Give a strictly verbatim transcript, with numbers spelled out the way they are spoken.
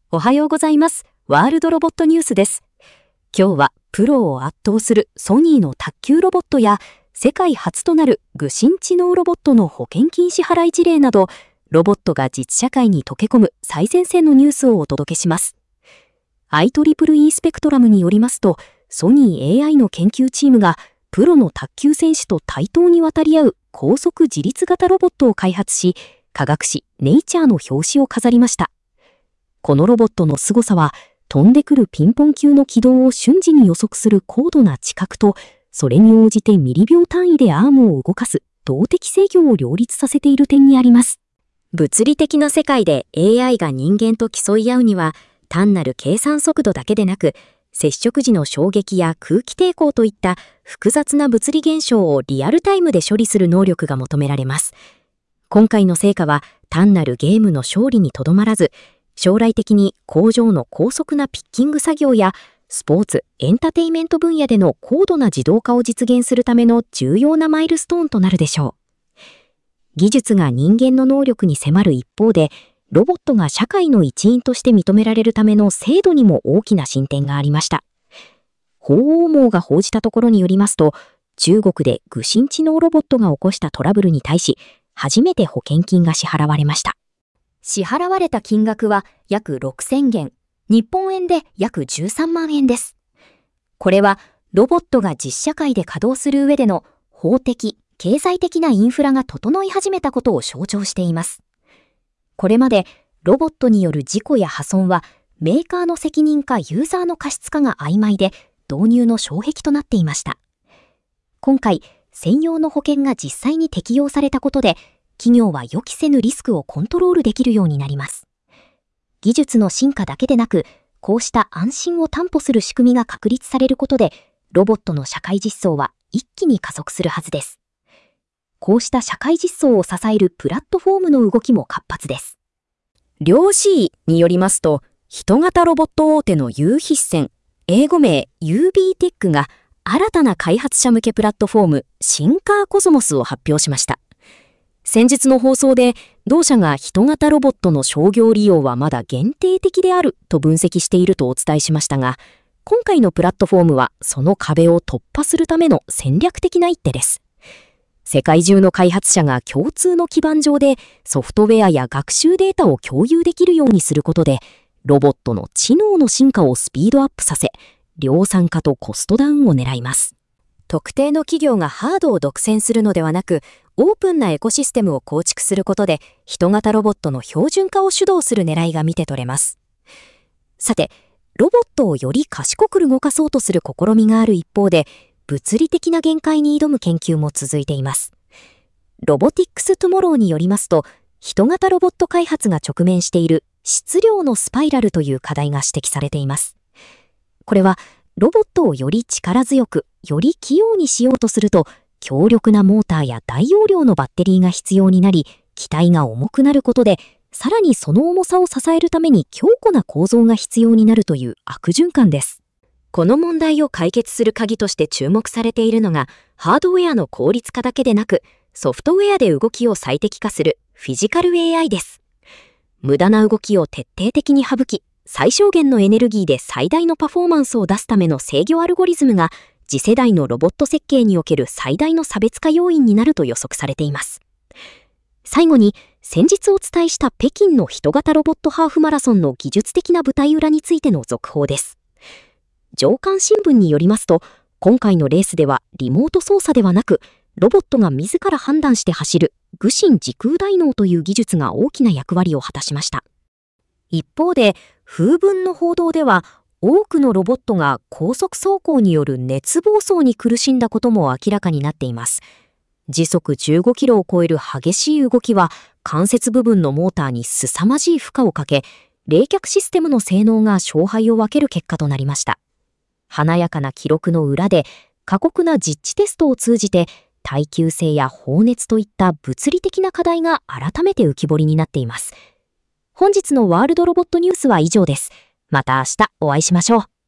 おはようございます。ワールドロボットニュースです。今日はプロを圧倒するソニーの卓球ロボットや世界初となる具心知能ロボットの保険金支払い事例など、ロボットが実社会に溶け込む最前線のニュースをお届けします。アイトリプルイー スペクトラムによりますと、ソニー エーアイ の研究チームがプロの卓球選手と対等に渡り合う高速自立型ロボットを開発し、科学誌ネイチャーの表紙を飾りました。このロボットの凄さは、飛んでくるピンポン球の軌道を瞬時に予測する高度な知覚と、それに応じてミリ秒単位でアームを動かす動的制御を両立させている点にあります。物理的な世界で エーアイ が人間と競い合うには、単なる計算速度だけでなく、接触時の衝撃や空気抵抗といった複雑な物理現象をリアルタイムで処理する能力が求められます。今回の成果は単なるゲームの勝利にとどまらず、将来的に工場の高速なピッキング作業やスポーツ・エンターテイメント分野での高度な自動化を実現するための重要なマイルストーンとなるでしょう。技術が人間の能力に迫る一方で、ロボットが社会の一員として認められるための制度にも大きな進展がありました。法欧網が報じたところによりますと、中国で具心知能ロボットが起こしたトラブルに対し、初めて保険金が支払われました。支払われた金額は約ろくせんげん、日本円で約じゅうさんまんえんです。これはロボットが実社会で稼働する上での法的、経済的なインフラが整い始めたことを象徴しています。これまでロボットによる事故や破損はメーカーの責任かユーザーの過失かが曖昧で導入の障壁となっていました。今回、専用の保険が実際に適用されたことで、企業は予期せぬリスクをコントロールできるようになります。技術の進化だけでなく、こうした安心を担保する仕組みが確立されることで、ロボットの社会実装は一気に加速するはずです。こうした社会実装を支えるプラットフォームの動きも活発です。量子によりますと、人型ロボット大手のユーヒッセン、英語名 ユービー テックが新たな開発者向けプラットフォームシンカーコスモスを発表しました。先日の放送で同社が人型ロボットの商業利用はまだ限定的であると分析しているとお伝えしましたが、今回のプラットフォームはその壁を突破するための戦略的な一手です。世界中の開発者が共通の基盤上でソフトウェアや学習データを共有できるようにすることで、ロボットの知能の進化をスピードアップさせ、量産化とコストダウンを狙います。特定の企業がハードを独占するのではなく、オープンなエコシステムを構築することで、人型ロボットの標準化を主導する狙いが見て取れます。さて、ロボットをより賢く動かそうとする試みがある一方で、物理的な限界に挑む研究も続いています。ロボティックストゥモローによりますと、人型ロボット開発が直面している質量のスパイラルという課題が指摘されています。これは、ロボットをより力強く、より器用にしようとすると、強力なモーターや大容量のバッテリーが必要になり、機体が重くなることで、さらにその重さを支えるために強固な構造が必要になるという悪循環です。この問題を解決する鍵として注目されているのが、ハードウェアの効率化だけでなく、ソフトウェアで動きを最適化するフィジカル エーアイ です。無駄な動きを徹底的に省き、最小限のエネルギーで最大のパフォーマンスを出すための制御アルゴリズムが、次世代のロボット設計における最大の差別化要因になると予測されています。最後に、先日お伝えした北京の人型ロボットハーフマラソンの技術的な舞台裏についての続報です。上刊新聞によりますと、今回のレースではリモート操作ではなく、ロボットが自ら判断して走る具心時空大脳という技術が大きな役割を果たしました。一方で、風聞の報道では、多くのロボットが高速走行による熱暴走に苦しんだことも明らかになっています。時速じゅうごキロを超える激しい動きは、関節部分のモーターに凄まじい負荷をかけ、冷却システムの性能が勝敗を分ける結果となりました。華やかな記録の裏で、過酷な実地テストを通じて、耐久性や放熱といった物理的な課題が改めて浮き彫りになっています。本日のワールドロボットニュースは以上です。また明日お会いしましょう。